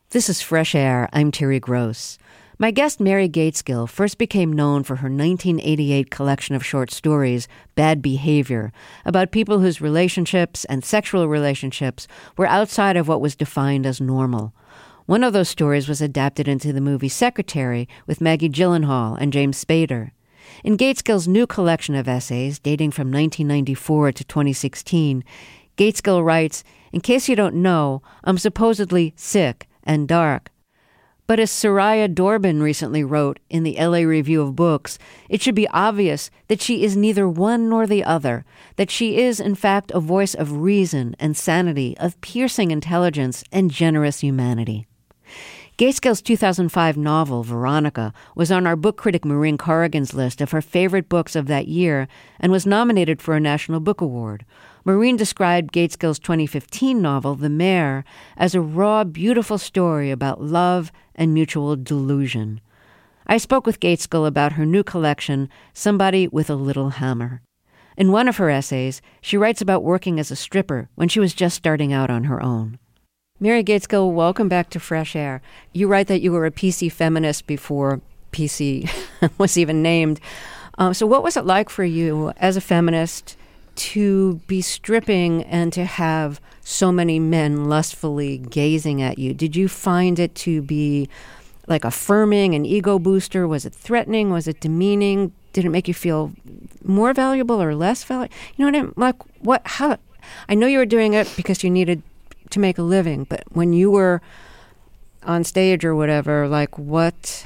This is Fresh Air. I'm Terry Gross. My guest, Mary Gaitskill, first became known for her 1988 collection of short stories, Bad Behavior, about people whose relationships and sexual relationships were outside of what was defined as normal. One of those stories was adapted into the movie Secretary with Maggie Gyllenhaal and James Spader. In Gaitskill's new collection of essays, dating from 1994 to 2016, Gaitskill writes, "In case you don't know, I'm supposedly sick and dark. But as Soraya Dorbin recently wrote in the LA Review of Books, it should be obvious that she is neither one nor the other, that she is, in fact, a voice of reason and sanity, of piercing intelligence and generous humanity." Gaitskill's 2005 novel, Veronica, was on our book critic Maureen Corrigan's list of her favorite books of that year and was nominated for a National Book Award. Maureen described Gaitskill's 2015 novel, The Mare, as a raw, beautiful story about love and mutual delusion. I spoke with Gaitskill about her new collection, Somebody with a Little Hammer. In one of her essays, she writes about working as a stripper when she was just starting out on her own. Mary Gaitskill, welcome back to Fresh Air. You write that you were a PC feminist before PC was even named. So what was it like for you as a feminist to be stripping and to have so many men lustfully gazing at you? Did you find it to be like affirming, an ego booster? Was it threatening? Was it demeaning? Did it make you feel more valuable or less valuable? You know what I mean? Like, what, how? I know you were doing it because you needed to make a living, but when you were on stage or whatever, like what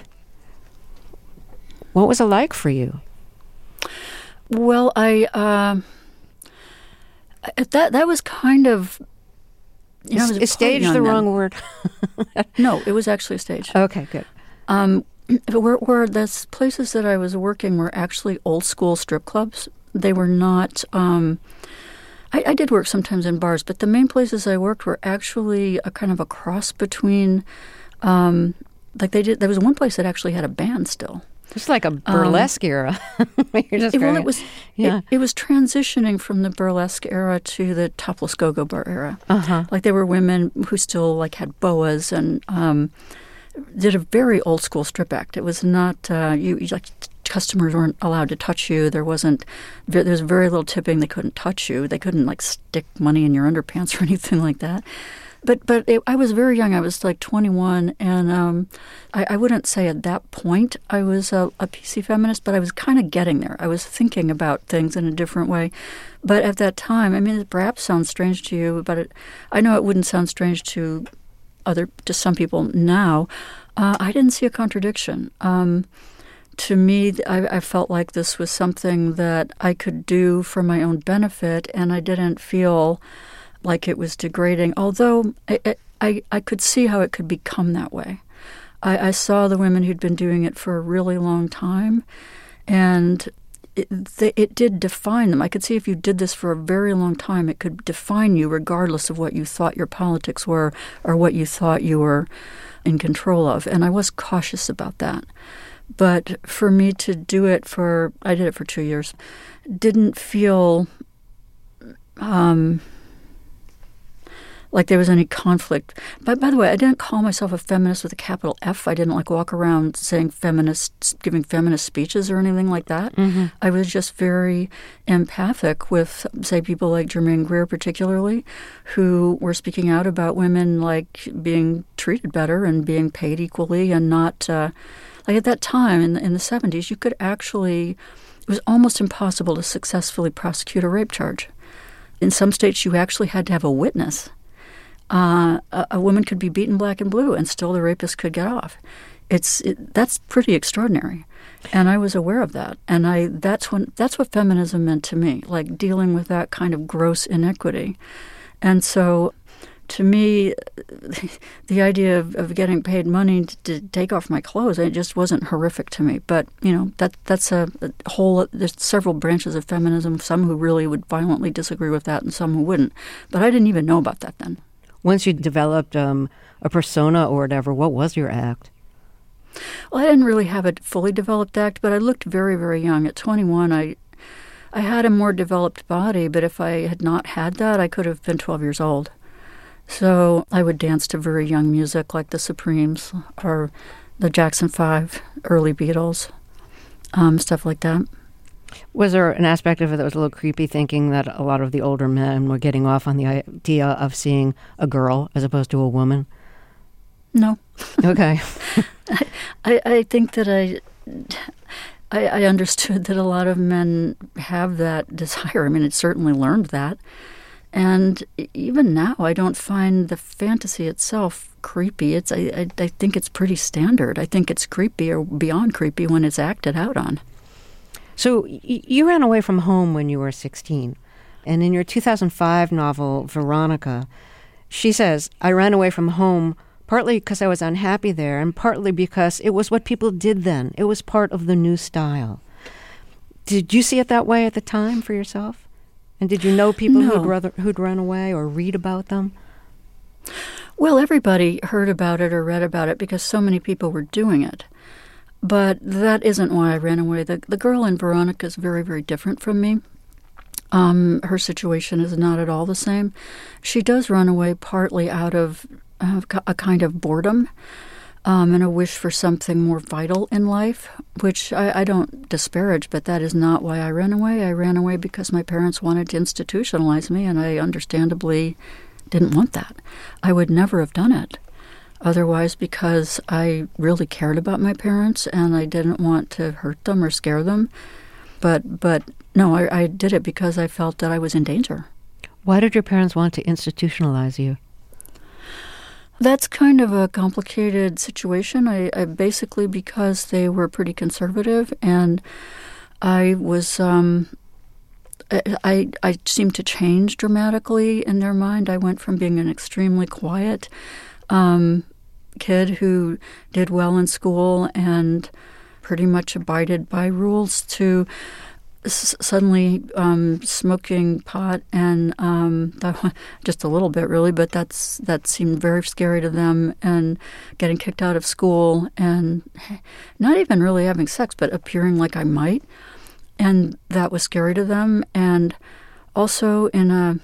was it like for you? Well, that was kind of, you know, Is stage the wrong word? No, it was actually a stage. Okay, good. Where the places that I was working were actually old school strip clubs. They were not. I did work sometimes in bars, but the main places I worked were actually a kind of a cross between, there was one place that actually had a band still. It's like a burlesque era. It was transitioning from the burlesque era to the topless go-go bar era. Uh-huh. Like there were women who still like had boas and did a very old school strip act. It was not customers weren't allowed to touch you. There was very little tipping. They couldn't touch you. They couldn't like stick money in your underpants or anything like that. But I was very young. I was like 21, and I wouldn't say at that point I was a PC feminist, but I was kind of getting there. I was thinking about things in a different way. But at that time, I mean, it perhaps sounds strange to you, but I know it wouldn't sound strange to some people now. I didn't see a contradiction. To me, I felt like this was something that I could do for my own benefit, and I didn't feel like it was degrading, although I could see how it could become that way. I saw the women who'd been doing it for a really long time, and it did define them. I could see if you did this for a very long time, it could define you regardless of what you thought your politics were or what you thought you were in control of, and I was cautious about that. But for me to do it I did it for 2 years, didn't feel like there was any conflict. But by the way, I didn't call myself a feminist with a capital F. I didn't walk around saying giving feminist speeches or anything like that. Mm-hmm. I was just very empathic with, say, people like Germaine Greer particularly, who were speaking out about women like being treated better and being paid equally and not... Like at that time in the 70s, you could actually, it was almost impossible to successfully prosecute a rape charge. In some states, you actually had to have a witness. A woman could be beaten black and blue, and still the rapist could get off. That's pretty extraordinary, and I was aware of that. And that's what feminism meant to me, like dealing with that kind of gross inequity. And so, to me, the idea of getting paid money to take off my clothes, it just wasn't horrific to me. But, you know, that's a whole, there's several branches of feminism, some who really would violently disagree with that and some who wouldn't. But I didn't even know about that then. Once you developed a persona or whatever, what was your act? Well, I didn't really have a fully developed act, but I looked very, very young. At 21, I had a more developed body, but if I had not had that, I could have been 12 years old. So I would dance to very young music like the Supremes or the Jackson 5, early Beatles, stuff like that. Was there an aspect of it that was a little creepy, thinking that a lot of the older men were getting off on the idea of seeing a girl as opposed to a woman? No. Okay. I think that I understood that a lot of men have that desire. I mean, it certainly learned that. And even now, I don't find the fantasy itself creepy. I think it's pretty standard. I think it's creepy or beyond creepy when it's acted out on. So you ran away from home when you were 16. And in your 2005 novel, Veronica, she says, I ran away from home partly because I was unhappy there and partly because it was what people did then. It was part of the new style. Did you see it that way at the time for yourself? And did you know people who'd run away or read about them? Well, everybody heard about it or read about it because so many people were doing it. But that isn't why I ran away. The girl in Veronica is very, very different from me. Her situation is not at all the same. She does run away partly out of a kind of boredom and a wish for something more vital in life, which I don't disparage, but that is not why I ran away. I ran away because my parents wanted to institutionalize me, and I understandably didn't want that. I would never have done it otherwise because I really cared about my parents and I didn't want to hurt them or scare them. But no, I did it because I felt that I was in danger. Why did your parents want to institutionalize you? That's kind of a complicated situation. I basically because they were pretty conservative, and I was I seemed to change dramatically in their mind. I went from being an extremely quiet kid who did well in school and pretty much abided by rules to suddenly smoking pot and just a little bit really, but that seemed very scary to them, and getting kicked out of school and not even really having sex but appearing like I might, and that was scary to them. And also in a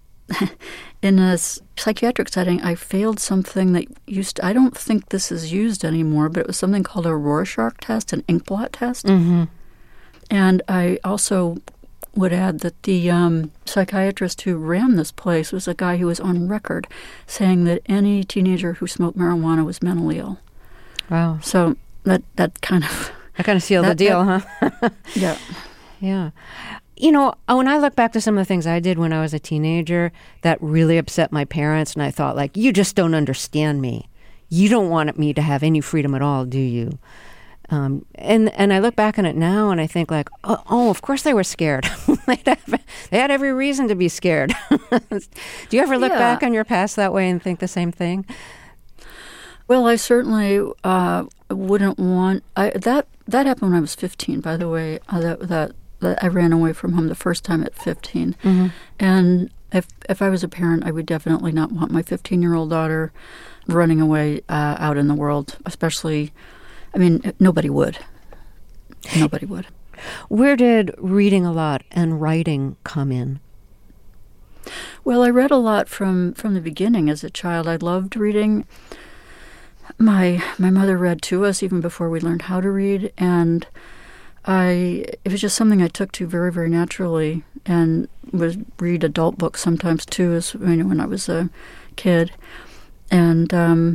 psychiatric setting, I failed something that I don't think this is used anymore, but it was something called a Rorschach test, an ink blot test. Mm-hmm. And I also would add that the psychiatrist who ran this place was a guy who was on record saying that any teenager who smoked marijuana was mentally ill. Wow. So that kind of... That kind of sealed the deal, huh? Yeah. Yeah. You know, when I look back to some of the things I did when I was a teenager that really upset my parents, and I thought, like, you just don't understand me. You don't want me to have any freedom at all, do you? And I look back on it now and I think like, oh, of course they were scared. They had every reason to be scared. Do you ever look back on your past that way and think the same thing? Well, I certainly wouldn't want... That happened when I was 15, by the way, that I ran away from home the first time at 15. Mm-hmm. And if I was a parent, I would definitely not want my 15-year-old daughter running away out in the world, especially... I mean, nobody would. Nobody would. Where did reading a lot and writing come in? Well, I read a lot from the beginning as a child. I loved reading. My mother read to us even before we learned how to read, and it was just something I took to very, very naturally, and would read adult books sometimes too, when I was a kid. And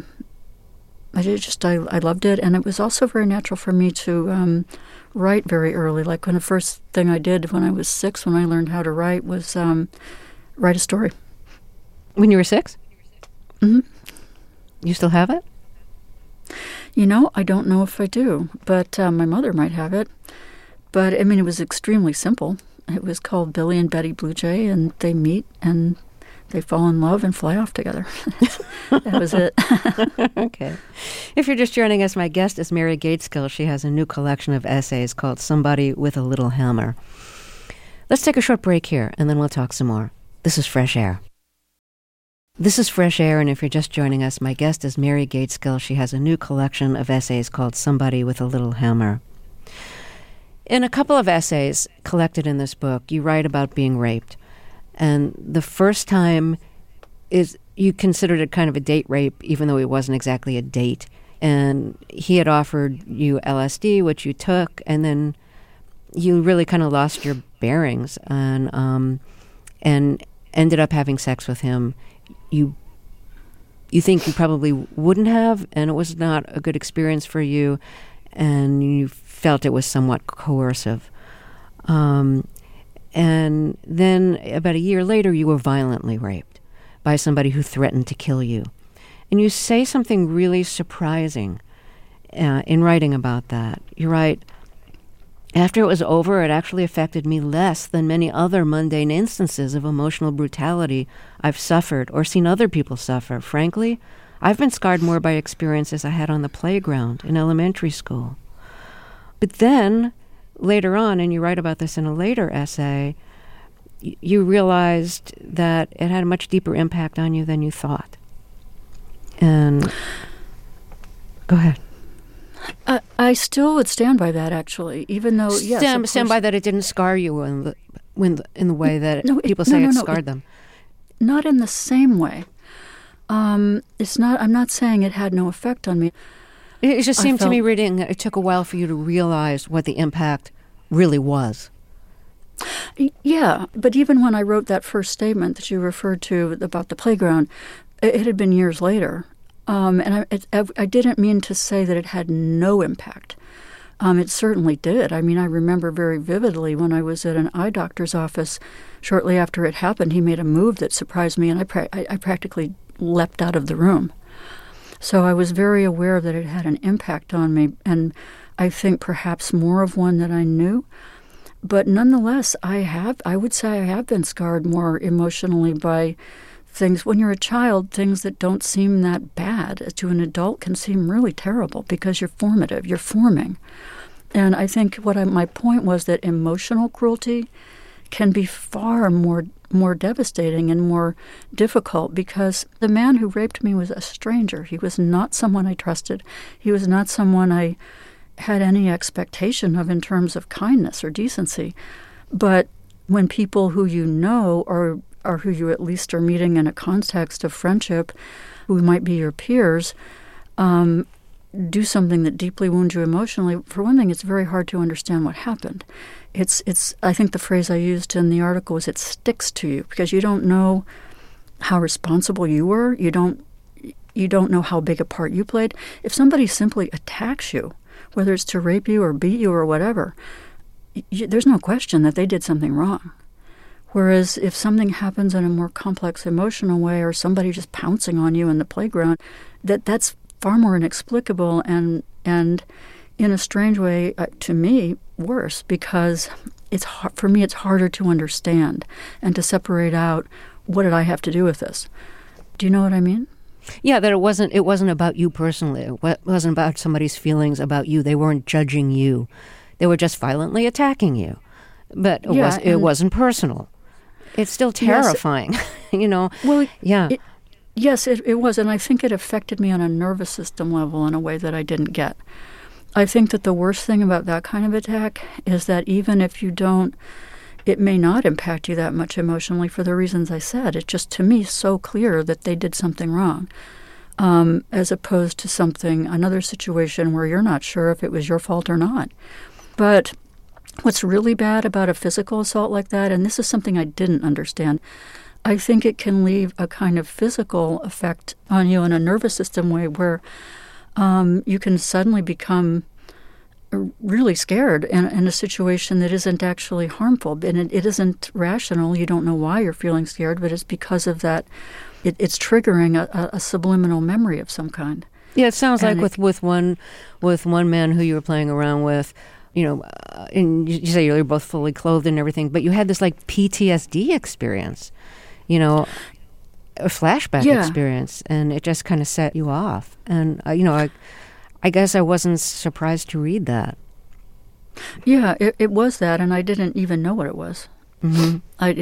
I loved it, and it was also very natural for me to write very early. Like when the first thing I did when I was 6, when I learned how to write, was write a story. When you were 6? Mm-hmm. You still have it? You know, I don't know if I do, but my mother might have it. But, I mean, it was extremely simple. It was called Billy and Betty Blue Jay, and they meet, and they fall in love and fly off together. That was it. Okay. If you're just joining us, my guest is Mary Gaitskill. She has a new collection of essays called Somebody with a Little Hammer. Let's take a short break here, and then we'll talk some more. This is Fresh Air. This is Fresh Air, and if you're just joining us, my guest is Mary Gaitskill. She has a new collection of essays called Somebody with a Little Hammer. In a couple of essays collected in this book, you write about being raped. And the first time is you considered it kind of a date rape, even though it wasn't exactly a date. And he had offered you LSD, which you took, and then you really kind of lost your bearings and ended up having sex with him. You think you probably wouldn't have, and it was not a good experience for you, and you felt it was somewhat coercive. And then about a year later, you were violently raped by somebody who threatened to kill you. And you say something really surprising in writing about that. You write, "After it was over, it actually affected me less than many other mundane instances of emotional brutality I've suffered or seen other people suffer. Frankly, I've been scarred more by experiences I had on the playground in elementary school." But then, later on, and you write about this in a later essay, you realized that it had a much deeper impact on you than you thought. And go ahead. I still would stand by that, actually, even though, yes. Stand by that it didn't scar you in the way that people say it scarred them. Not in the same way. It's not. I'm not saying it had no effect on me. It just seemed to me reading that it took a while for you to realize what the impact really was. Yeah, but even when I wrote that first statement that you referred to about the playground, it had been years later. And I didn't mean to say that it had no impact. It certainly did. I mean, I remember very vividly when I was at an eye doctor's office shortly after it happened, he made a move that surprised me, and I practically leapt out of the room. So I was very aware that it had an impact on me, and I think perhaps more of one than I knew. But nonetheless, I would say I have been scarred more emotionally by things. When you're a child, things that don't seem that bad to an adult can seem really terrible because you're formative, you're forming. And I think my point was that emotional cruelty can be far more devastating and more difficult, because the man who raped me was a stranger. He was not someone I trusted. He was not someone I had any expectation of in terms of kindness or decency. But when people who you know or who you at least are meeting in a context of friendship, who might be your peers, do something that deeply wounds you emotionally, for one thing, it's very hard to understand what happened. It's. I think the phrase I used in the article was, it sticks to you because you don't know how responsible you were. You don't know how big a part you played. If somebody simply attacks you, whether it's to rape you or beat you or whatever, there's no question that they did something wrong. Whereas if something happens in a more complex emotional way, or somebody just pouncing on you in the playground, that's far more inexplicable and in a strange way, to me, worse, because for me it's harder to understand and to separate out, what did I have to do with this? Do you know what I mean? Yeah, that it wasn't about you personally. It wasn't about somebody's feelings about you. They weren't judging you. They were just violently attacking you. But it wasn't personal. It's still terrifying, you know. Well, yeah. Yes, it was, and I think it affected me on a nervous system level in a way that I didn't get. I think that the worst thing about that kind of attack is that even if you don't, it may not impact you that much emotionally for the reasons I said. It's just, to me, so clear that they did something wrong, as opposed to another situation where you're not sure if it was your fault or not. But what's really bad about a physical assault like that, and this is something I didn't understand, I think it can leave a kind of physical effect on you in a nervous system way where you can suddenly become really scared in a situation that isn't actually harmful. And it isn't rational. You don't know why you're feeling scared, but it's because of that. It's triggering a subliminal memory of some kind. Yeah, it sounds like with one man who you were playing around with, you know, and you say you're both fully clothed and everything, but you had this like PTSD experience, you know, a flashback experience, and it just kind of set you off. And you know, I guess I wasn't surprised to read that. Yeah, it was that, and I didn't even know what it was. Mm-hmm.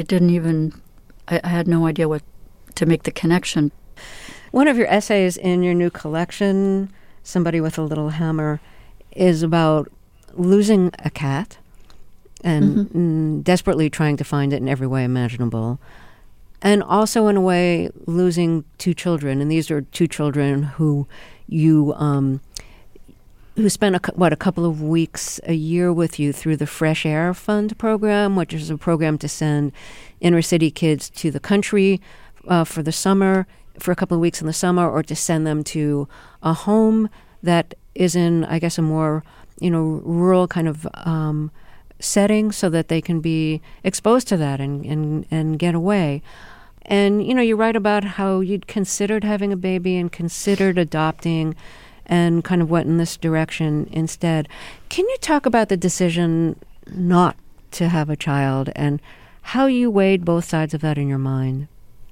I had no idea what to make the connection. One of your essays in your new collection, Somebody with a Little Hammer, is about losing a cat and desperately trying to find it in every way imaginable. and also in a way losing two children. And these are two children who you who spent a couple of weeks a year with you through the Fresh Air Fund program, which is a program to send inner city kids to the country for the summer, for a couple of weeks in the summer, or to send them to a home that is in, I guess, a more rural kind of setting, so that they can be exposed to that and get away. And you write about how you'd considered having a baby and considered adopting, and kind of went in this direction instead. Can you talk about the decision not to have a child and how you weighed both sides of that in your mind?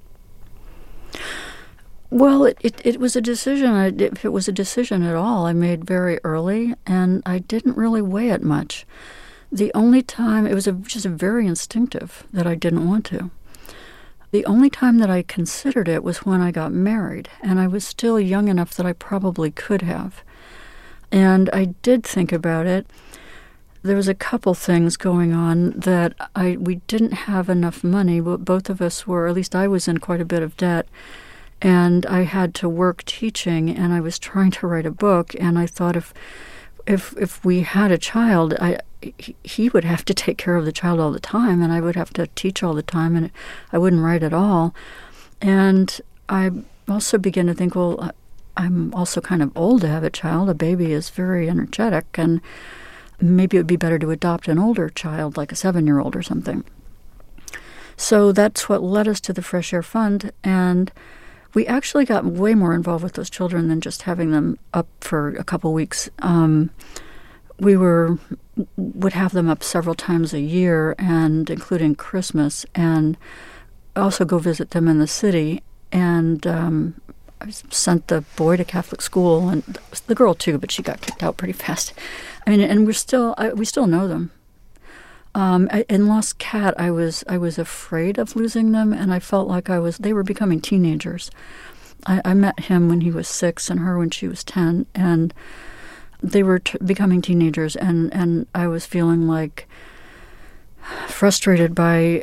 Well, it was a decision. If it was a decision at all, I made very early, and I didn't really weigh it much. The only time, it was just very instinctive that I didn't want to. The only time that I considered it was when I got married, and I was still young enough that I probably could have. And I did think about it. There was a couple things going on that we didn't have enough money, but both of us were, at least I was in quite a bit of debt, and I had to work teaching, and I was trying to write a book, and I thought if we had a child, he would have to take care of the child all the time, and I would have to teach all the time, and I wouldn't write at all. And I also began to think, well, I'm also kind of old to have a child. A baby is very energetic, and maybe it would be better to adopt an older child, like a 7-year-old or something. So that's what led us to the Fresh Air Fund, and we actually got way more involved with those children than just having them up for a couple weeks. We would have them up several times a year, and including Christmas, and also go visit them in the city. And I sent the boy to Catholic school, and the girl too, but she got kicked out pretty fast. I mean, and we still know them. In Lost Cat, I was afraid of losing them, and I felt like they were becoming teenagers. I met him when he was 6 and her when she was 10, and they were becoming teenagers, and I was feeling like frustrated by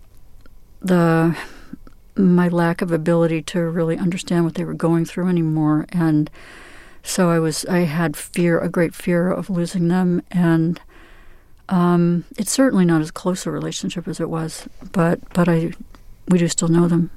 my lack of ability to really understand what they were going through anymore. And so I had a great fear of losing them, and it's certainly not as close a relationship as it was, but we do still know them.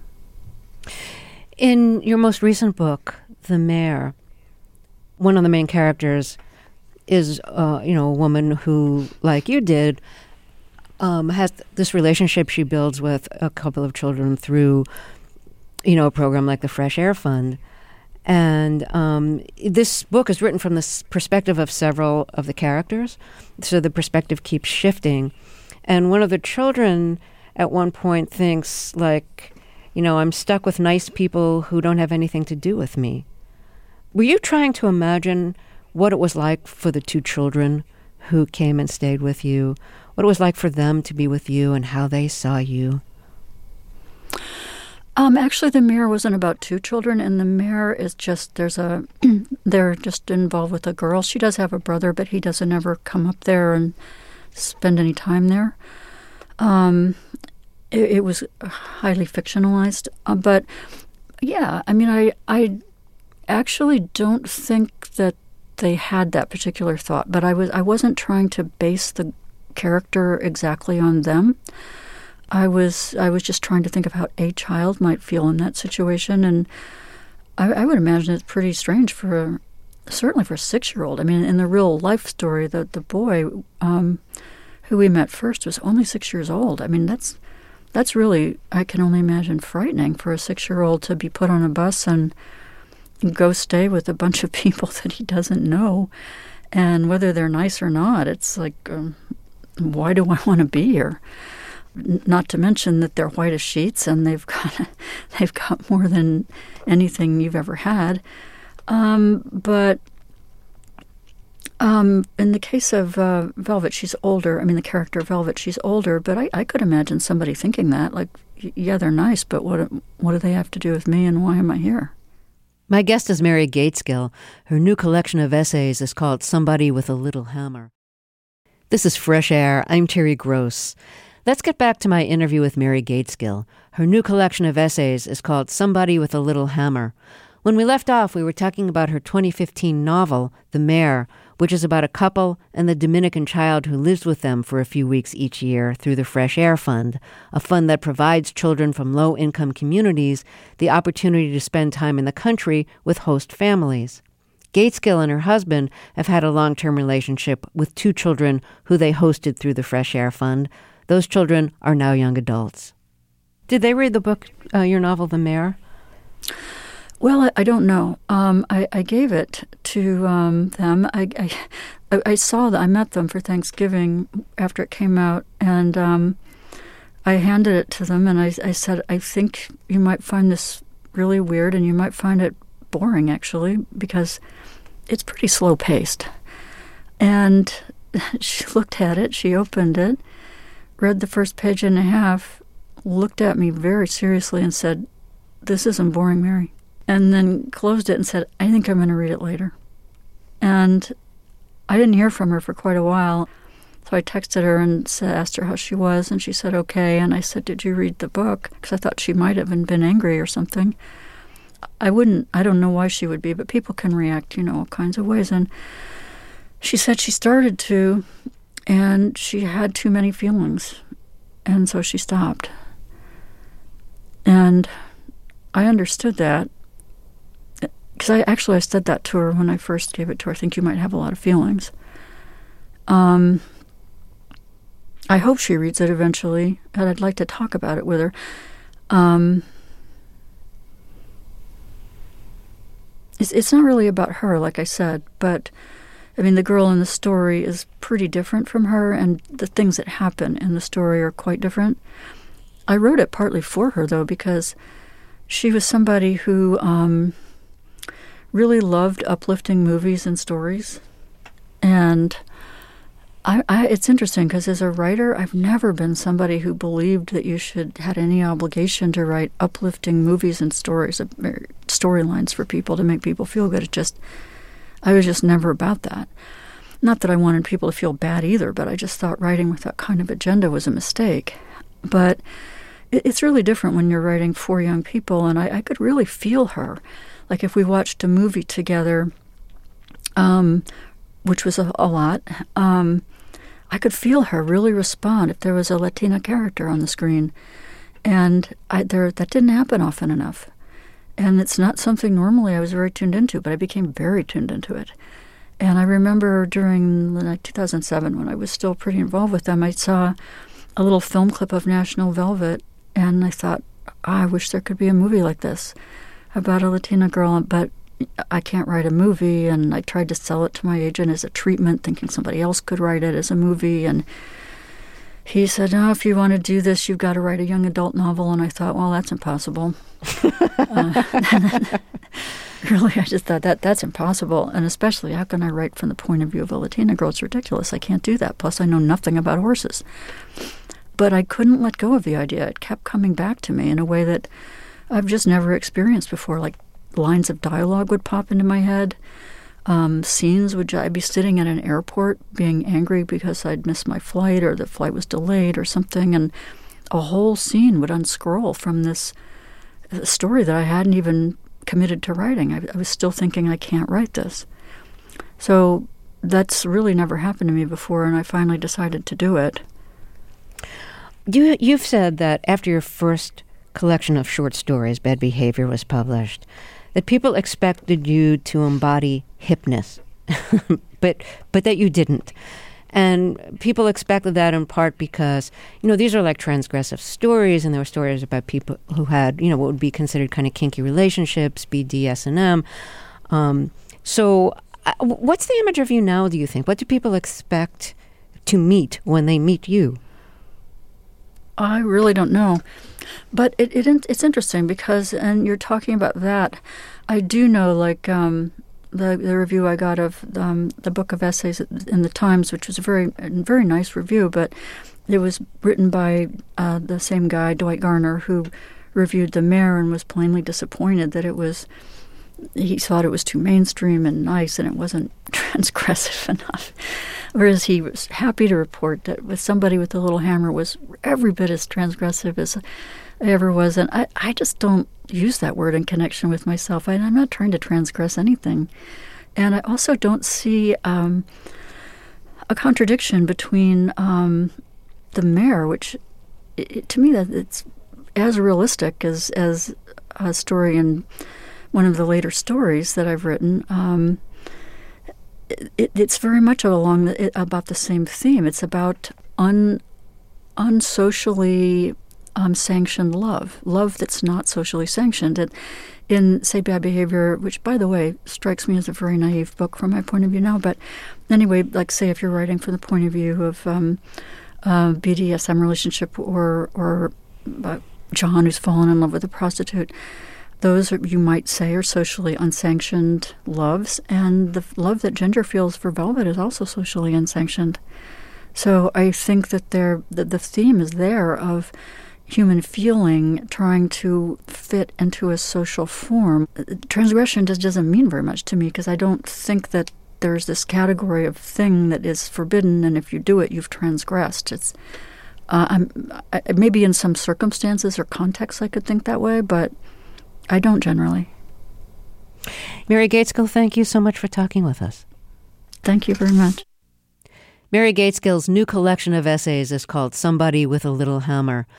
In your most recent book, The Mare, one of the main characters is, a woman who, like you did, has this relationship she builds with a couple of children through, a program like the Fresh Air Fund. And this book is written from the perspective of several of the characters, so the perspective keeps shifting. And one of the children at one point thinks, like, I'm stuck with nice people who don't have anything to do with me. Were you trying to imagine what it was like for the two children who came and stayed with you, what it was like for them to be with you and how they saw you? Actually, The Mare wasn't about two children, and The Mare is just, they're just involved with a girl. She does have a brother, but he doesn't ever come up there and spend any time there. It was highly fictionalized, but yeah, I mean, I actually don't think that they had that particular thought, but I wasn't trying to base the character exactly on them. I was just trying to think of how a child might feel in that situation, and I would imagine it's pretty strange certainly for a 6-year-old. I mean, in the real life story, the boy who we met first was only 6 years old. I mean, that's really, I can only imagine, frightening for a 6-year-old to be put on a bus and go stay with a bunch of people that he doesn't know, and whether they're nice or not, it's like, why do I want to be here? Not to mention that they're white as sheets, and they've got more than anything you've ever had. But in the case of Velvet, she's older. I mean, the character Velvet, she's older. But I could imagine somebody thinking that, like, yeah, they're nice, but what do they have to do with me, and why am I here? My guest is Mary Gaitskill. Her new collection of essays is called Somebody with a Little Hammer. This is Fresh Air. I'm Terry Gross. Let's get back to my interview with Mary Gaitskill. Her new collection of essays is called Somebody with a Little Hammer. When we left off, we were talking about her 2015 novel, The Mare, which is about a couple and the Dominican child who lives with them for a few weeks each year through the Fresh Air Fund, a fund that provides children from low-income communities the opportunity to spend time in the country with host families. Gaitskill and her husband have had a long-term relationship with 2 children who they hosted through the Fresh Air Fund. Those children are now young adults. Did they read the book, your novel, The Mare? Well, I don't know. I gave it to them. I saw that. I met them for Thanksgiving after it came out, and I handed it to them, and I said, I think you might find this really weird, and you might find it boring, actually, because it's pretty slow-paced. And she looked at it, she opened it, read the first page and a half, looked at me very seriously and said, "This isn't boring, Mary." And then closed it and said, "I think I'm going to read it later." And I didn't hear from her for quite a while. So I texted her and asked her how she was, and she said, okay. And I said, "Did you read the book?" Because I thought she might have been angry or something. I don't know why she would be, but people can react, all kinds of ways. And she said she started to, and she had too many feelings. And so she stopped. And I understood that. Because I said that to her when I first gave it to her. I think you might have a lot of feelings. I hope she reads it eventually, and I'd like to talk about it with her. It's not really about her, like I said, but, the girl in the story is pretty different from her, and the things that happen in the story are quite different. I wrote it partly for her, though, because she was somebody who really loved uplifting movies and stories. And it's interesting because as a writer, I've never been somebody who believed that you had any obligation to write uplifting movies and storylines for people to make people feel good. I was just never about that. Not that I wanted people to feel bad either, but I just thought writing with that kind of agenda was a mistake. But it's really different when you're writing for young people, and I could really feel her. Like if we watched a movie together, which was a lot, I could feel her really respond if there was a Latina character on the screen. And that didn't happen often enough. And it's not something normally I was very tuned into, but I became very tuned into it. And I remember during 2007, when I was still pretty involved with them, I saw a little film clip of National Velvet, and I thought, I wish there could be a movie like this about a Latina girl, but I can't write a movie. And I tried to sell it to my agent as a treatment, thinking somebody else could write it as a movie. And he said, "No, if you want to do this, you've got to write a young adult novel." And I thought, well, that's impossible. Really, I just thought that's impossible. And especially, how can I write from the point of view of a Latina girl? It's ridiculous. I can't do that. Plus, I know nothing about horses. But I couldn't let go of the idea. It kept coming back to me in a way that I've just never experienced before. Like lines of dialogue would pop into my head. Scenes I'd be sitting at an airport being angry because I'd missed my flight or the flight was delayed or something, and a whole scene would unscroll from this story that I hadn't even committed to writing. I was still thinking, I can't write this. So that's really never happened to me before, and I finally decided to do it. You've said that after your first collection of short stories, Bad Behavior, was published, that people expected you to embody hipness, but that you didn't. And people expected that in part because, these are like transgressive stories, and there were stories about people who had, what would be considered kind of kinky relationships, BDSM. So what's the image of you now, do you think? What do people expect to meet when they meet you? I really don't know. But it's interesting because, and you're talking about that, I do know, like, the review I got of the book of essays in the Times, which was a very, very nice review, but it was written by the same guy, Dwight Garner, who reviewed The Mare and was plainly disappointed that he thought it was too mainstream and nice, and it wasn't transgressive enough. Whereas he was happy to report that with somebody with a little hammer was every bit as transgressive as I ever was. And I just don't use that word in connection with myself. I'm not trying to transgress anything. And I also don't see a contradiction between the mayor, which to me that it's as realistic as a story in one of the later stories that I've written. It's very much about the same theme. It's about unsocially sanctioned love that's not socially sanctioned. And in, say, Bad Behavior, which, by the way, strikes me as a very naive book from my point of view now. But anyway, like, say, if you're writing from the point of view of BDSM relationship or John who's fallen in love with a prostitute, those you might say are socially unsanctioned loves, and the love that Ginger feels for Velvet is also socially unsanctioned. So I think that the theme is there of human feeling trying to fit into a social form. Transgression just doesn't mean very much to me, because I don't think that there's this category of thing that is forbidden, and if you do it, you've transgressed. It's maybe in some circumstances or contexts I could think that way, but I don't generally. Mary Gaitskill, thank you so much for talking with us. Thank you very much. Mary Gaitskill's new collection of essays is called Somebody with a Little Hammer.